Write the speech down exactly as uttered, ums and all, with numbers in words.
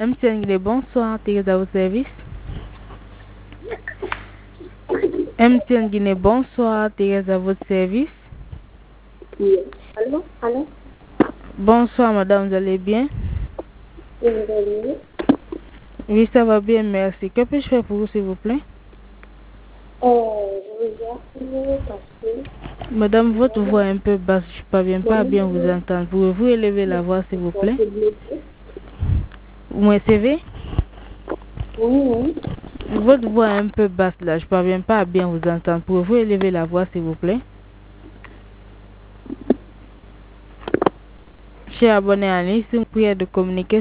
M T N Guinée, bonsoir, Thérèse à votre service. M T N Guinée, bonsoir, Thérèse à votre service. Oui. Allô? Allô? Bonsoir, madame, vous allez bien? Oui, vous allez bien? Oui, ça va bien, merci. Que puis-je faire pour vous, s'il vous plaît? Euh, je vous appelle parce que... Madame, votre voix est un peu basse, je ne parviens pas à bien vous entendre. Pouvez-vous élever la voix, s'il vous plaît? Vous me recevez? Oui, oui. Votre voix est un peu basse là, je ne parviens pas à bien vous entendre. Pouvez-vous élever la voix, s'il vous plaît? Cher abonné à Nice, une prière de communiquer